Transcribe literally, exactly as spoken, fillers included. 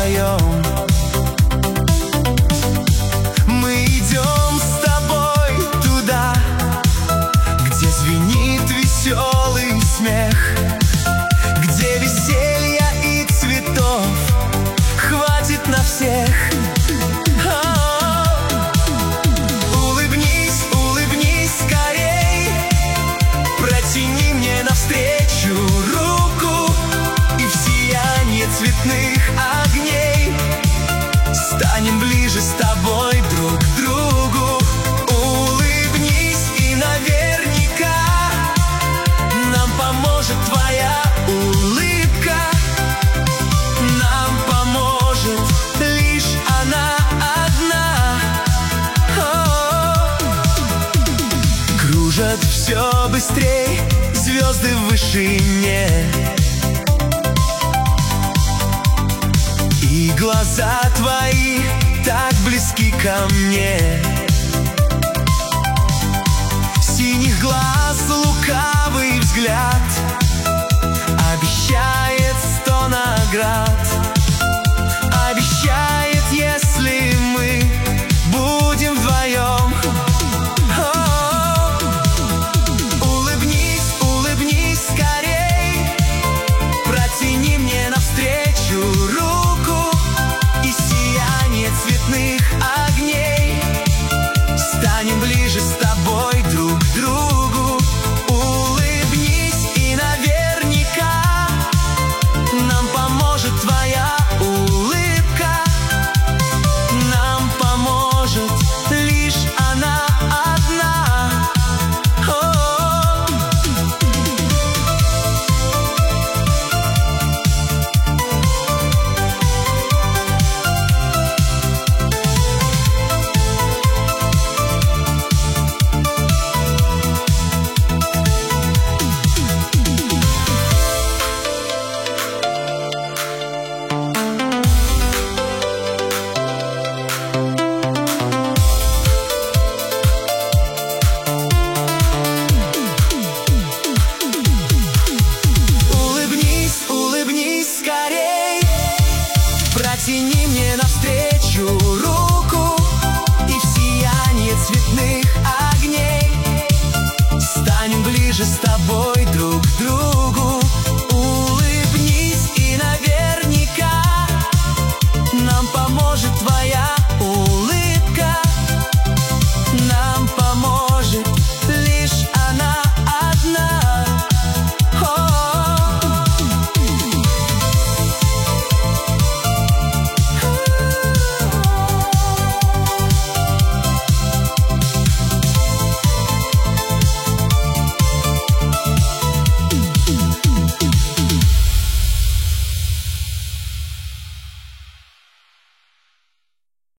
вдвоем. Мы идем с тобой туда, где звенит веселый смех, где веселья и цветов хватит на всех. Улыбнись, улыбнись скорей, протяни мне навстречу руку, и в сияние цветных огней станем ближе с тобой друг к другу. Улыбнись, и наверняка нам поможет твоя улыбка. Нам поможет лишь она одна. О-о-о. Кружат все быстрей звезды в вышине, и глаза твои так близки ко мне. Синих глаз лукавый взгляд обещает